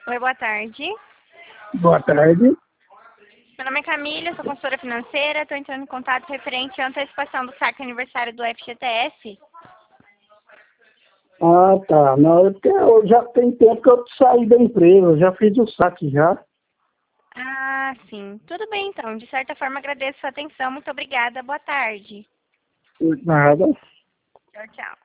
Oi, boa tarde. Boa tarde. Meu nome é Camila, sou consultora financeira. Estou entrando em contato referente à antecipação do saque aniversário do FGTS. Ah, tá. Não, porque eu já tem tempo que eu saí da empresa, eu já fiz o saque já. Ah, sim. Tudo bem, então. De certa forma, agradeço a sua atenção. Muito obrigada. Boa tarde. Nada. Tchau, tchau.